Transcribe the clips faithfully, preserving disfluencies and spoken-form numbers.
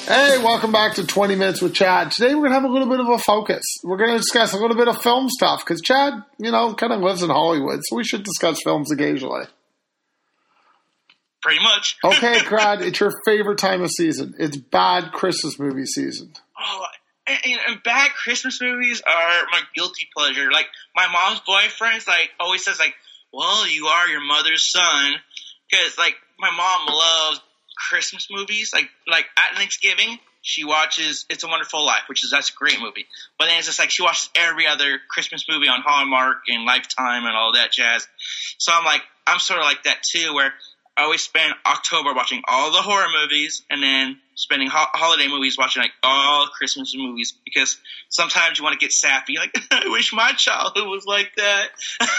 Hey, welcome back to twenty minutes with Chad. Today we're going to have a little bit of a focus. We're going to discuss a little bit of film stuff because Chad, you know, kind of lives in Hollywood, so we should discuss films occasionally. Pretty much. Okay, Chad, it's your favorite time of season. It's bad Christmas movie season. Oh, and, and bad Christmas movies are my guilty pleasure. Like, my mom's boyfriend's, like, always says, like, well, you are your mother's son. Because, like, my mom loves Christmas movies. Like, like at Thanksgiving, she watches It's a Wonderful Life, which is, that's a great movie. But then it's just like she watches every other Christmas movie on Hallmark and Lifetime and all that jazz. So I'm like, I'm sort of like that too, where I always spend October watching all the horror movies and then spending ho- holiday movies watching like all Christmas movies, because sometimes you want to get sappy. Like, I wish my childhood was like that.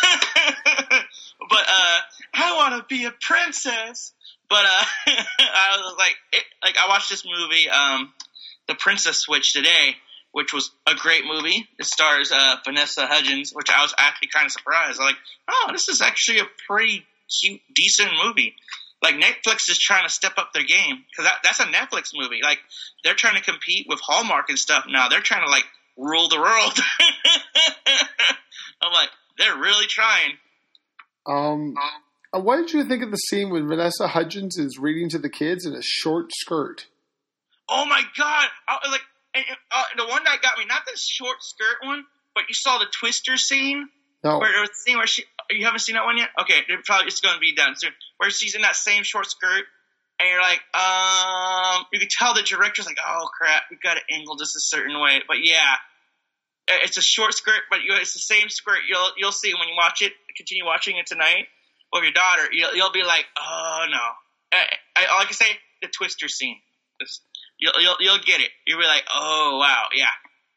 But uh, I want to be a princess. But uh, I was like, it, like I watched this movie, um, The Princess Switch, today, which was a great movie. It stars uh, Vanessa Hudgens, which I was actually kind of surprised. I was like, oh, this is actually a pretty cute, decent movie. Like, Netflix is trying to step up their game, because that, that's a Netflix movie. Like, they're trying to compete with Hallmark and stuff now. They're trying to, like, rule the world. I'm like, they're really trying. Um, uh, what did you think of the scene when Vanessa Hudgens is reading to the kids in a short skirt? Oh, my God. I, like, and, uh, the one that got me, not the short skirt one, but you saw the Twister scene? No. Where, where the scene where she, you haven't seen that one yet? Okay, they're probably it's going to be done soon. Where she's in that same short skirt, and you're like, um, you can tell the director's like, oh crap, we've got to angle this a certain way. But yeah, it's a short skirt, but it's the same skirt. You'll you'll see when you watch it. Continue watching it tonight with your daughter. You'll you'll be like, oh no. I, I, all I can say, the Twister scene. Just, you'll you'll you'll get it. You'll be like, oh wow, yeah.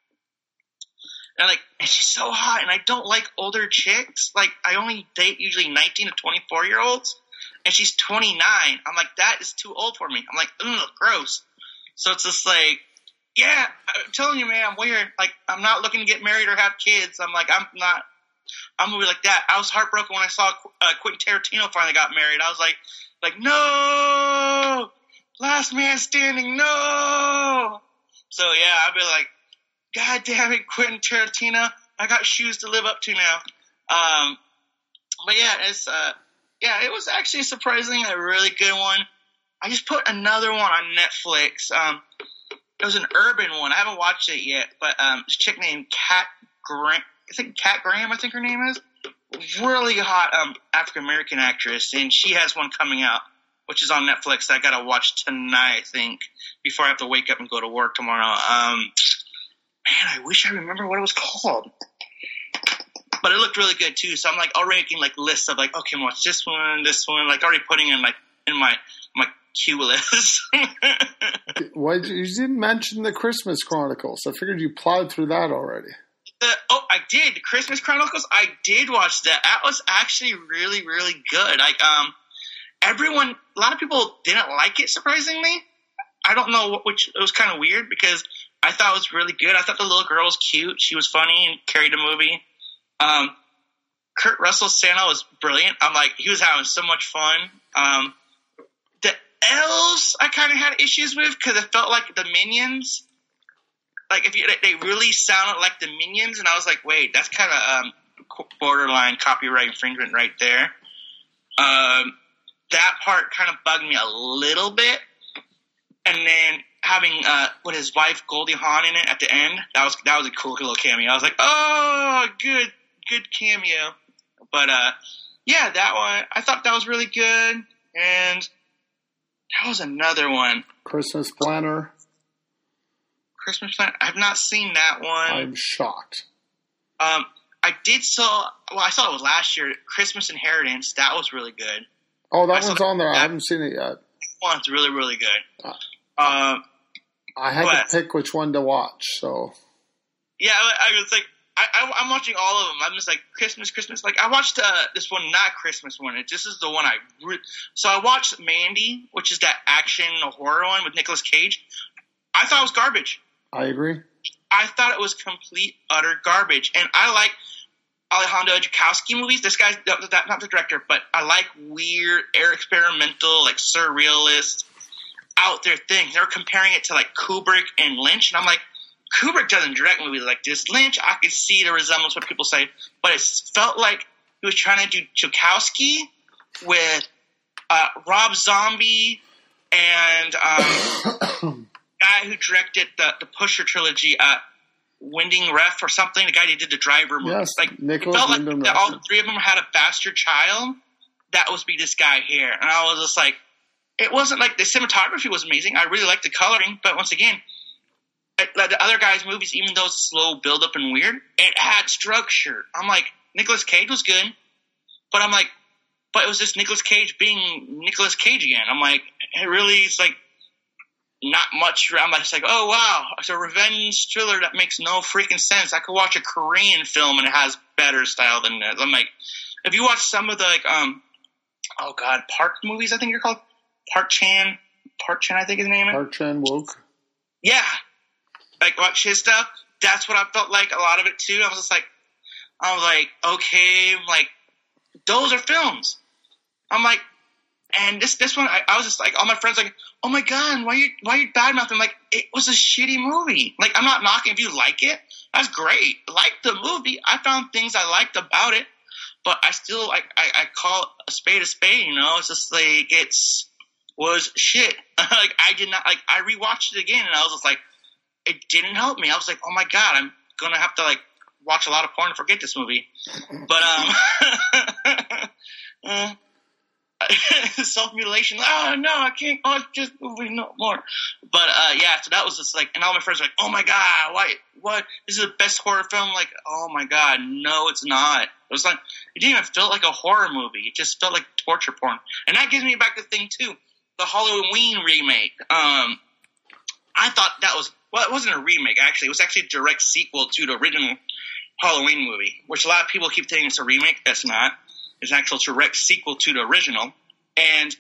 And like, and she's so hot, and I don't like older chicks. Like, I only date usually nineteen to twenty-four year olds, and she's twenty-nine. I'm like, that is too old for me. I'm like, ugh, gross. So it's just like, yeah, I'm telling you, man, I'm weird. Like, I'm not looking to get married or have kids. I'm like, I'm not, I'm gonna be like that. I was heartbroken when I saw uh, Quentin Tarantino finally got married. I was like, like, no, Last Man Standing, no. So yeah, I'd be like, God damn it, Quentin Tarantino! I got shoes to live up to now. Um, but yeah, it's uh, yeah, it was actually surprisingly a really good one. I just put another one on Netflix. Um, it was an urban one. I haven't watched it yet, but um, this chick named Kat Graham. I think Kat Graham. I think her name is really hot um African American actress, and she has one coming out, which is on Netflix. That I gotta watch tonight, I think, before I have to wake up and go to work tomorrow. Um. Man, I wish I remember what it was called. But it looked really good too. So I'm like already making like lists of like, okay, I'm watch this one, this one, like already putting in like in my my queue list. Why you, you didn't mention the Christmas Chronicles? I figured you plowed through that already. The, oh, I did. The Christmas Chronicles. I did watch that. That was actually really, really good. Like, um, everyone, a lot of people didn't like it. Surprisingly, I don't know what. Which it was kind of weird because I thought it was really good. I thought the little girl was cute. She was funny and carried the movie. Um, Kurt Russell's Santa was brilliant. I'm like, he was having so much fun. Um, the elves I kind of had issues with because it felt like the Minions. Like, if you, they really sounded like the Minions, and I was like, wait, that's kind of um, borderline copyright infringement right there. Um, that part kind of bugged me a little bit. And then having uh, with his wife Goldie Hawn in it at the end, that was that was a cool little cameo. I was like, oh, good, good cameo. But uh, yeah, that one I thought that was really good, and that was another one. Christmas Planner. Christmas Planner. I've not seen that one. I'm shocked. Um, I did saw. Well, I saw it was last year. Christmas Inheritance. That was really good. Oh, that I one's on there. I haven't seen it yet. One's really, really good. Uh, um, I had but, to pick which one to watch, so. Yeah, I, I was like, I, I, I'm watching all of them. I'm just like, Christmas, Christmas. Like, I watched uh, this one, not Christmas one. It, this is the one I re- So I watched Mandy, which is that action horror one with Nicolas Cage. I thought it was garbage. I agree. I thought it was complete, utter garbage. And I like Alejandro Jodorowsky movies. This guy's not the director, but I like weird, experimental, like surrealist. out there thing. They were comparing it to like Kubrick and Lynch, and I'm like, Kubrick doesn't direct movies like this. Lynch, I could see the resemblance, what people say, but it felt like he was trying to do Chukowski with uh, Rob Zombie and um, guy who directed the, the Pusher trilogy, uh, Winding Ref or something, the guy who did the Driver movies. Yes, like, Nicholas it felt like Winding that Refn. all three of them had a bastard child. That was be this guy here. And I was just like, it wasn't like the cinematography was amazing. I really liked the coloring, but once again, like the other guys' movies, even though it's slow build up and weird, it had structure. I'm like, Nicolas Cage was good, but I'm like, but it was just Nicolas Cage being Nicolas Cage again. I'm like, it really is like not much. I'm like, it's like, oh wow, it's a revenge thriller that makes no freaking sense. I could watch a Korean film and it has better style than this. I'm like, if you watch some of the like, um, oh god, Park movies, I think you're called Park Chan, Park Chan, I think his name is. Park Chan Wook. Yeah. Like, watch his stuff. That's what I felt like, a lot of it, too. I was just like, I was like, okay, like, those are films. I'm like, and this this one, I, I was just like, all my friends like, oh my god, why you why you badmouthing? I'm like, it was a shitty movie. Like, I'm not knocking. If you like it, that's great. Like the movie, I found things I liked about it, but I still, like, I, I call a spade a spade, you know? It's just like, it's, was shit. Like, I did not, like, I rewatched it again, and I was just like, it didn't help me. I was like, oh my god, I'm gonna have to like watch a lot of porn to forget this movie. But um, uh, self mutilation. Oh no, I can't watch this movie no more. But uh, yeah, so that was just like, and all my friends were like, oh my god, why? What? This is the best horror film. Like, oh my god, no, it's not. It was like, it didn't even feel like a horror movie. It just felt like torture porn. And that gives me back to the thing too, the Halloween remake. Um, I thought that was. Well, it wasn't a remake, actually. It was actually a direct sequel to the original Halloween movie, which a lot of people keep thinking it's a remake. That's not. It's an actual direct sequel to the original. And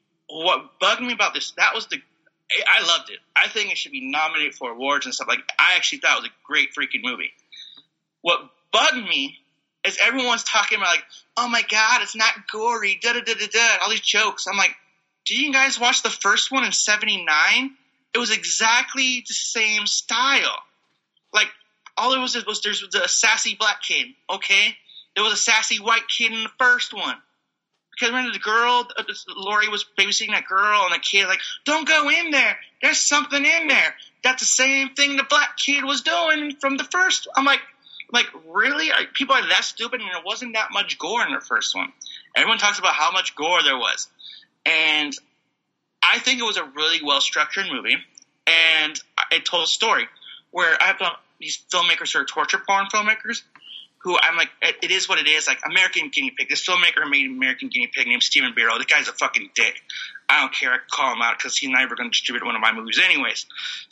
what bugged me about this, that was the – I loved it. I think it should be nominated for awards and stuff. Like, I actually thought it was a great freaking movie. What bugged me is everyone's talking about, like, oh, my God, it's not gory, da-da-da-da-da, all these jokes. I'm like, did you guys watch the first one in seventy-nine? It was exactly the same style. Like, all it was was there was a sassy black kid, okay? There was a sassy white kid in the first one. Because remember the girl, Laurie was babysitting that girl, and the kid like, don't go in there. There's something in there. That's the same thing the black kid was doing from the first. I'm like, like really? Are people are that stupid? And there wasn't that much gore in the first one. Everyone talks about how much gore there was. And I think it was a really well-structured movie, and it told a story where I have these filmmakers who are torture porn filmmakers who I'm like, it, it is what it is. Like, American Guinea Pig. This filmmaker made American Guinea Pig named Stephen Biro. The guy's a fucking dick. I don't care. I can call him out because he's never going to distribute one of my movies anyways.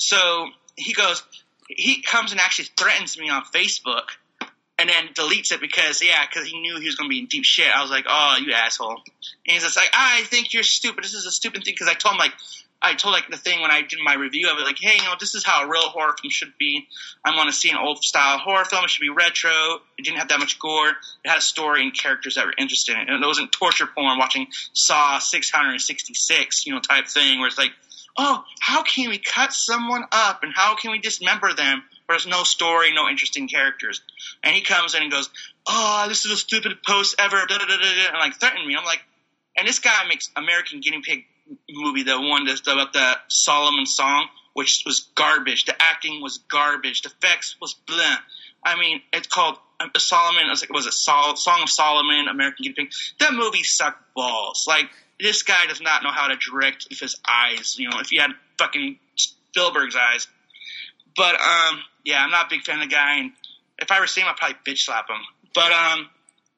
So he goes, he comes and actually threatens me on Facebook and then deletes it because, yeah, because he knew he was going to be in deep shit. I was like, oh, you asshole. And he's just like, I think you're stupid. This is a stupid thing because I told him, like, I told, like, the thing when I did my review of it, like, hey, you know, this is how a real horror film should be. I want to see an old-style horror film. It should be retro. It didn't have that much gore. It had a story and characters that were interested in it. And it wasn't torture porn watching Saw six hundred sixty-six, you know, type thing where it's like, oh, how can we cut someone up and how can we dismember them? There's no story, no interesting characters. And he comes in and goes, oh, this is the stupidest post ever, da da da da, and, like, threatened me. I'm like, and this guy makes American Guinea Pig movie, the one that's about the Solomon song, which was garbage. The acting was garbage. The effects was blah. I mean, it's called uh, Solomon. I was like, was it Sol- Song of Solomon, American Guinea Pig? That movie sucked balls. Like, this guy does not know how to direct with his eyes. You know, if he had fucking Spielberg's eyes. But, um, yeah, I'm not a big fan of the guy, and if I ever see him, I'd probably bitch slap him. But, um,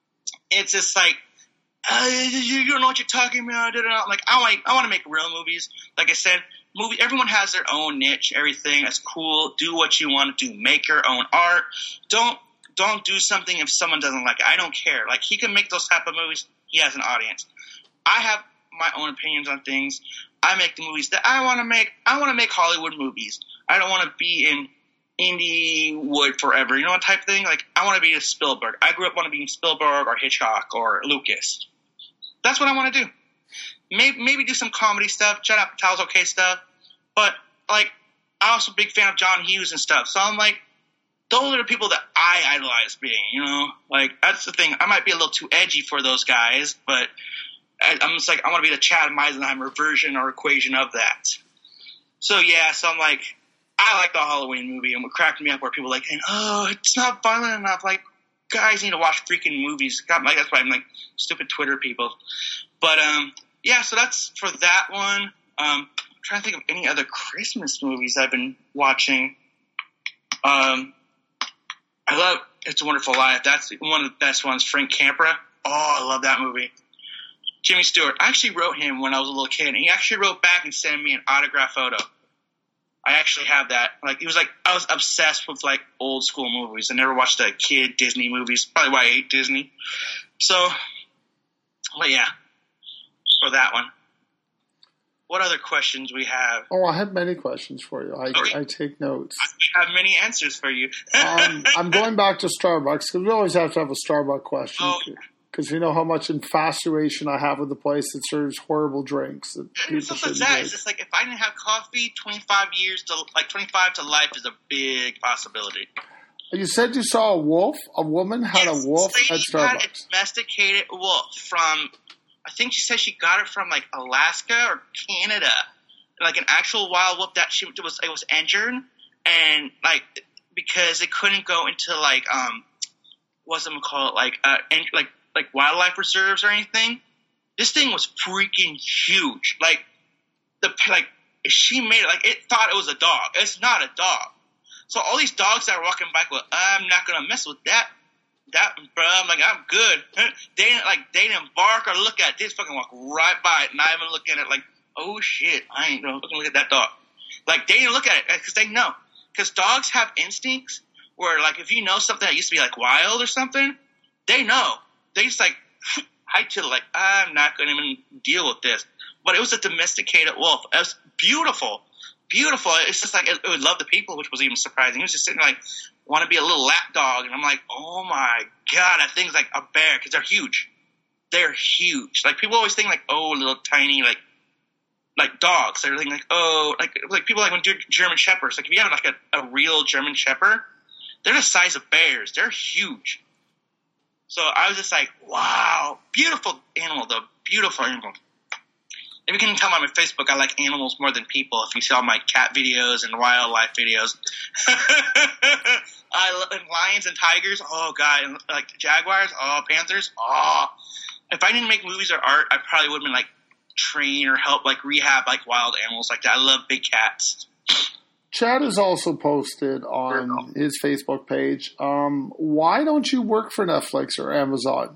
it's just like, Uh, you, you don't know what you're talking about. I'm like, I want, I want to make real movies. Like I said, movie. Everyone has their own niche. Everything that's cool. Do what you want to do. Make your own art. Don't, don't do something if someone doesn't like it. I don't care. Like, he can make those type of movies. He has an audience. I have my own opinions on things. I make the movies that I want to make. I want to make Hollywood movies. I don't want to be in Indiewood forever. You know what type of thing? Like, I want to be a Spielberg. I grew up wanting to be Spielberg or Hitchcock or Lucas. That's what I want to do. maybe maybe do some comedy stuff. Judd Apatow's okay stuff, but like I'm also a big fan of John Hughes and stuff. So I'm like, those are the people that I idolize being. You know, like that's the thing. I might be a little too edgy for those guys, but I, I'm just like I want to be the Chad Meisenheimer version or equation of that. So yeah, so I'm like, I like the Halloween movie, and what cracked me up were people like, oh, it's not violent enough. Like, guys need to watch freaking movies. God, like, that's why I'm like, stupid Twitter people. But, um, yeah, so that's for that one. Um, I'm trying to think of any other Christmas movies I've been watching. Um, I love It's a Wonderful Life. That's one of the best ones. Frank Capra. Oh, I love that movie. Jimmy Stewart. I actually wrote him when I was a little kid, and he actually wrote back and sent me an autograph photo. I actually have that. Like, it was like, I was obsessed with, like, old school movies. I never watched the kid Disney movies. Probably why I hate Disney. So, but yeah, for that one. What other questions we have? Oh, I have many questions for you. I, okay. I take notes. I have many answers for you. um, I'm going back to Starbucks because we always have to have a Starbucks question. Oh. Because you know how much infatuation I have with the place that serves horrible drinks. That it's not just that. It's just like if I didn't have coffee, twenty-five years to like twenty-five to life is a big possibility. You said you saw a wolf. A woman had yes, a wolf at Starbucks. Had a domesticated wolf from. I think she said she got it from like Alaska or Canada, like an actual wild wolf that she it was it was injured and like because it couldn't go into like um what's it called like uh and, like. like wildlife reserves or anything. This thing was freaking huge. Like the like she made it like it thought it was a dog. It's not a dog. So all these dogs that are walking by go, I'm not gonna mess with that. That bro, I'm like I'm good. They didn't like they didn't bark or look at it. They just fucking walk right by it, not even looking at it. Like oh shit, I ain't gonna fucking look at that dog. Like they didn't look at it because they know. Because dogs have instincts where like if you know something that used to be like wild or something, they know. They just like, I chill like, I'm not going to even deal with this. But it was a domesticated wolf. It was beautiful. Beautiful. It's just like, it, it would love the people, which was even surprising. It was just sitting there like, want to be a little lap dog. And I'm like, oh my God, that thing's like a bear because they're huge. They're huge. Like people always think like, oh, little tiny, like, like dogs. They're thinking like, oh, like, like people like when do German Shepherds. Like if you have like a, a real German Shepherd, they're the size of bears. They're huge. So I was just like, wow, beautiful animal, though. Beautiful animal. If you can tell by my Facebook, I like animals more than people. If you see all my cat videos and wildlife videos. I love and lions and tigers. Oh, God. And like jaguars. Oh, panthers. Oh. If I didn't make movies or art, I probably would have been like train or help like rehab like wild animals like that. I love big cats. Chad has also posted on his Facebook page, um, why don't you work for Netflix or Amazon?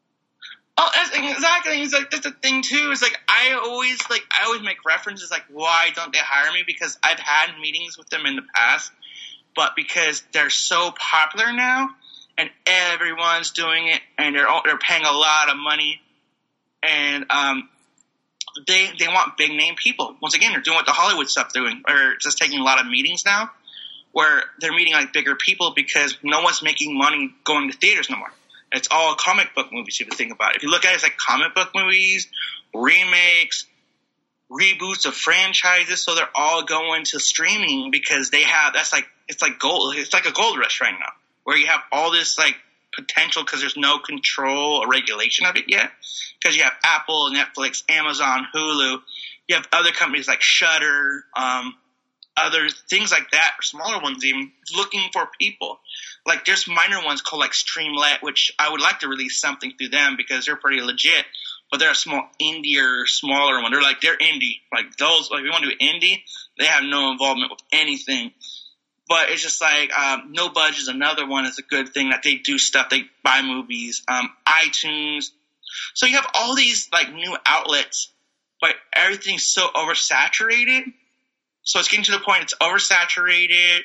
Oh, exactly. It's like, that's the thing, too. It's like, I always, like, I always make references, like, why don't they hire me? Because I've had meetings with them in the past, but because they're so popular now, and everyone's doing it, and they're, they're paying a lot of money, and, um, They they want big name people. Once again, they're doing what the Hollywood stuff doing, or just taking a lot of meetings now, where they're meeting like bigger people because no one's making money going to theaters no more. It's all comic book movies. If you think about it, if you look at it, it's like comic book movies, remakes, reboots of franchises. So they're all going to streaming because they have that's like it's like gold. It's like a gold rush right now, where you have all this like potential because there's no control or regulation of it yet. Because you have Apple, Netflix, Amazon, Hulu. You have other companies like Shudder, um, other things like that, or smaller ones even, looking for people. Like there's minor ones called like Streamlet, which I would like to release something through them because they're pretty legit. But they're a small indie or smaller one. They're like, they're indie. Like those, like if you want to do indie, they have no involvement with anything. But it's just like um, No Budge is another one. Is a good thing that they do stuff. They buy movies, um, iTunes. So you have all these like new outlets, but everything's so oversaturated. So it's getting to the point it's oversaturated.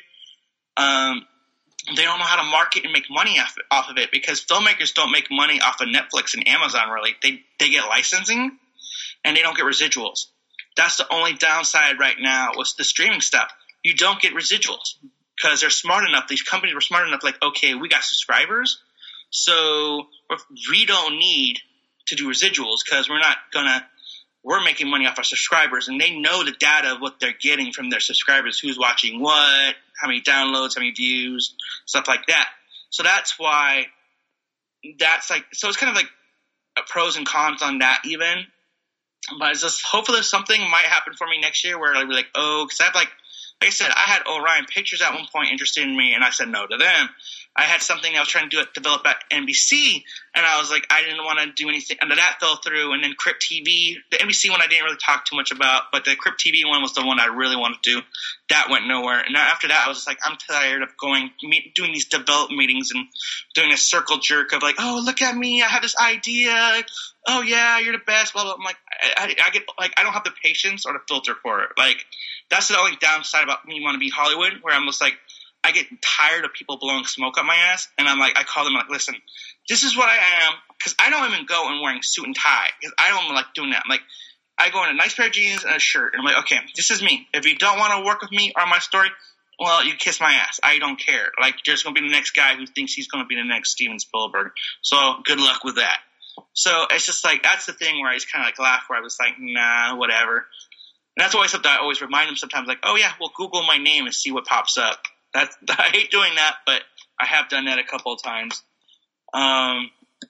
Um, they don't know how to market and make money off, off of it because filmmakers don't make money off of Netflix and Amazon really. They they get licensing and they don't get residuals. That's the only downside right now with the streaming stuff. You don't get residuals because they're smart enough. These companies were smart enough, like, okay, we got subscribers, so we don't need to do residuals because we're not going to we're making money off our subscribers, and they know the data of what they're getting from their subscribers, who's watching what, how many downloads, how many views, stuff like that. So that's why that's like, so it's kind of like pros and cons on that even. But it's just, hopefully something might happen for me next year where I'll be like, oh, because I have like, like I said, I had Orion Pictures at one point interested in me, and I said no to them. I had something I was trying to do at, develop at N B C, and I was like, I didn't want to do anything, and that fell through. And then Crypt T V, the N B C one I didn't really talk too much about, but the Crypt T V one was the one I really wanted to do. That went nowhere. And after that, I was just like, I'm tired of going, meet, doing these development meetings and doing a circle jerk of like, oh, look at me, I have this idea. Oh yeah, you're the best. Blah blah. I'm like, I, I, I get like, I don't have the patience or the filter for it. Like, that's the only downside about me wanting to be Hollywood, where I'm just like, I get tired of people blowing smoke up my ass, and I'm like, I call them like, listen, this is what I am, because I don't even go and wearing suit and tie, because I don't like doing that. I'm like, I go in a nice pair of jeans and a shirt, and I'm like, okay, this is me. If you don't want to work with me or my story, well, you kiss my ass. I don't care. Like, there's going to be the next guy who thinks he's going to be the next Steven Spielberg. So good luck with that. So it's just like, that's the thing where I just kind of like laugh, where I was like, nah, whatever. And that's always something I always remind them sometimes, like, oh yeah, well, Google my name and see what pops up. That's, I hate doing that, but I have done that a couple of times. Um,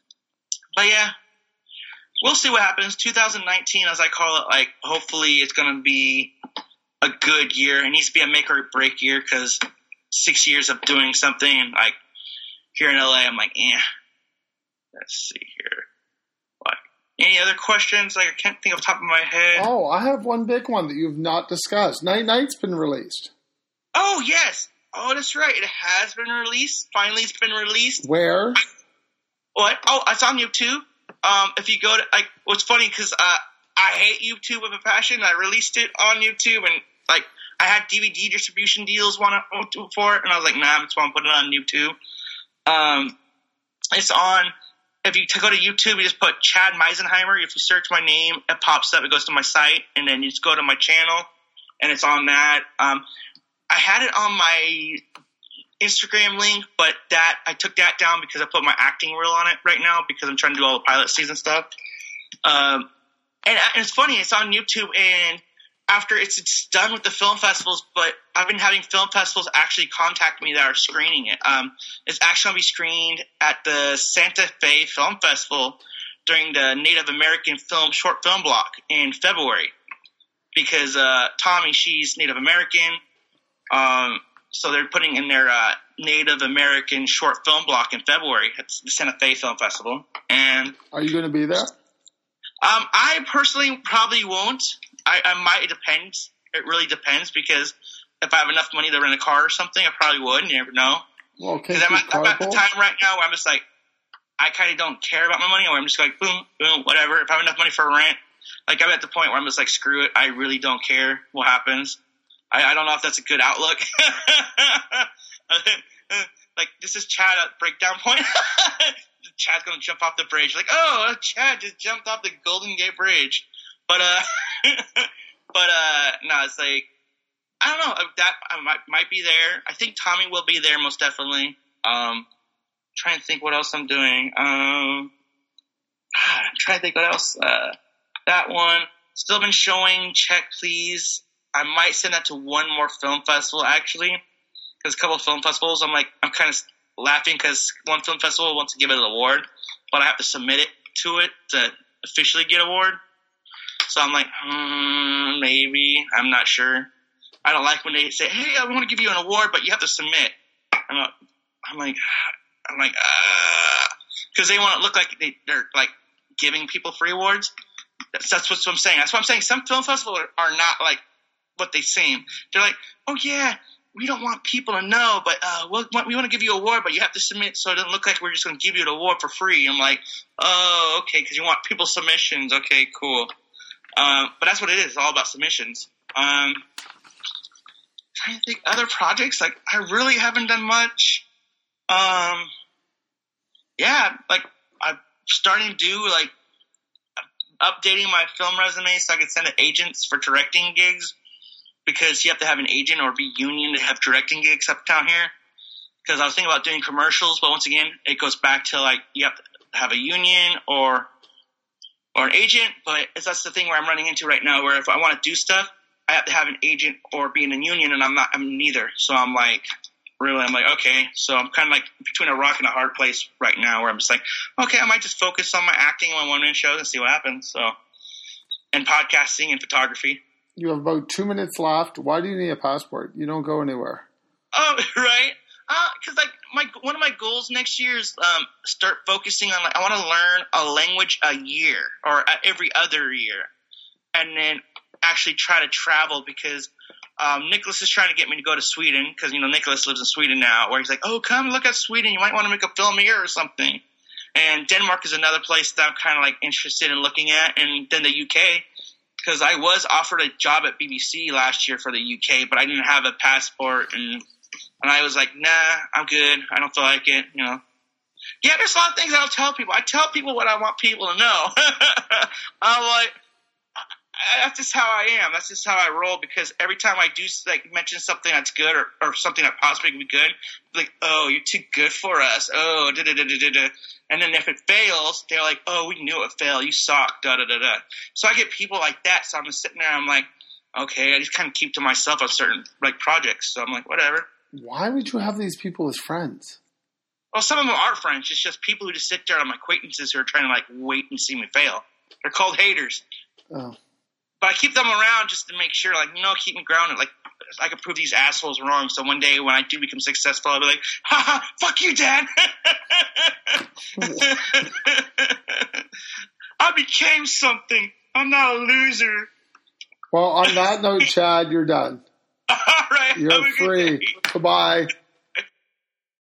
but yeah, we'll see what happens. two thousand nineteen, as I call it, like, hopefully it's going to be a good year. It needs to be a make or break year, because six years of doing something, like, here in L A, I'm like, eh. Let's see here. What? Any other questions? Like, I can't think off the top of my head. Oh, I have one big one that you've not discussed. Night Night's been released. Oh, yes. Oh, that's right. It has been released. Finally, it's been released. Where? What? Oh, it's on YouTube. Um, if you go to, like, what's funny, because uh, I hate YouTube with a passion. I released it on YouTube, and, like, I had D V D distribution deals want to for it, and I was like, nah, I just want to put it on YouTube. Um, it's on, if you go to YouTube, you just put Chad Meisenheimer. If you search my name, it pops up. It goes to my site, and then you just go to my channel, and it's on that. Um, I had it on my Instagram link, but that I took that down because I put my acting reel on it right now, because I'm trying to do all the pilot season stuff. Um, and, and it's funny, it's on YouTube, and after it's, it's done with the film festivals, but I've been having film festivals actually contact me that are screening it. Um, it's actually going to be screened at the Santa Fe Film Festival during the Native American film short film block in February, because uh, Tommy, she's Native American. Um, so they're putting in their uh, Native American short film block in February at the Santa Fe Film Festival. And are you going to be there? Um, I personally probably won't. I, I might. It depends. It really depends, because if I have enough money to rent a car or something, I probably would. You never know. Well, because I'm, I'm at the time right now where I'm just like, I kind of don't care about my money, or I'm just like, boom, boom, whatever. If I have enough money for rent, like, I'm at the point where I'm just like, screw it. I really don't care what happens. I, I don't know if that's a good outlook. Like, this is Chad at breakdown point. Chad's going to jump off the bridge. Like, oh, Chad just jumped off the Golden Gate Bridge. But, uh, but, uh, no, it's like, I don't know. That I might, might be there. I think Tommy will be there most definitely. Um, trying to think what else I'm doing. Um, I'm trying to think what else. Uh, that one. Still been showing Check Please. I might send that to one more film festival, actually. Because a couple of film festivals, I'm like, I'm kind of laughing because one film festival wants to give it an award, but I have to submit it to it to officially get an award. So I'm like, hmm, maybe. I'm not sure. I don't like when they say, hey, I want to give you an award, but you have to submit. I'm like, I'm like, I'm like, uh, because they want to look like they, they're like giving people free awards. That's, that's what I'm saying. That's what I'm saying. Some film festivals are, are not like what they seem. They're like, oh yeah, we don't want people to know, but uh, we'll, we want to give you an award, but you have to submit, so it doesn't look like we're just going to give you an award for free. I'm like, oh, okay, because you want people's submissions. Okay, cool. Um, but that's what it is. It's all about submissions. Um, trying to think other projects. Like, I really haven't done much. Um, yeah, like I'm starting to do like updating my film resume so I can send it to agents for directing gigs, because you have to have an agent or be union to have directing gigs up down here. Because I was thinking about doing commercials, but once again, it goes back to like you have to have a union or or an agent, but it's, that's the thing where I'm running into right now, where if I want to do stuff, I have to have an agent or be in a union, and I'm not, I'm neither. So I'm like, really, I'm like, okay. So I'm kind of like between a rock and a hard place right now, where I'm just like, okay, I might just focus on my acting on one-man shows and see what happens. So, and podcasting and photography. You have about two minutes left. Why do you need a passport? You don't go anywhere. Oh, right. Because uh, like my one of my goals next year is um, start focusing on like I want to learn a language a year or every other year, and then actually try to travel because um, Nicholas is trying to get me to go to Sweden because you know Nicholas lives in Sweden now. Where he's like, oh, come look at Sweden. You might want to make a film here or something. And Denmark is another place that I'm kind of like interested in looking at, and then the U K. Because I was offered a job at B B C last year for the U K, but I didn't have a passport, and and I was like, nah, I'm good. I don't feel like it, you know. Yeah, there's a lot of things I'll tell people. I tell people what I want people to know. I'm like, that's just how I am. That's just how I roll. Because every time I do like mention something that's good or, or something that possibly could be good, like, oh, you're too good for us. Oh, da da da da da. And then if it fails, they're like, oh, we knew it would fail. You suck. Da da da da. So I get people like that. So I'm just sitting there. I'm like, okay, I just kind of keep to myself on certain like projects. So I'm like, whatever. Why would you have these people as friends? Well, some of them are friends. It's just people who just sit there. I'm acquaintances who are trying to like wait and see me fail. They're called haters. Oh. But I keep them around just to make sure, like, you know, keep me grounded. Like, I can prove these assholes wrong. So one day when I do become successful, I'll be like, ha ha, fuck you, Dad. I became something. I'm not a loser. Well, on that note, Chad, you're done. All right. You're free. Goodbye.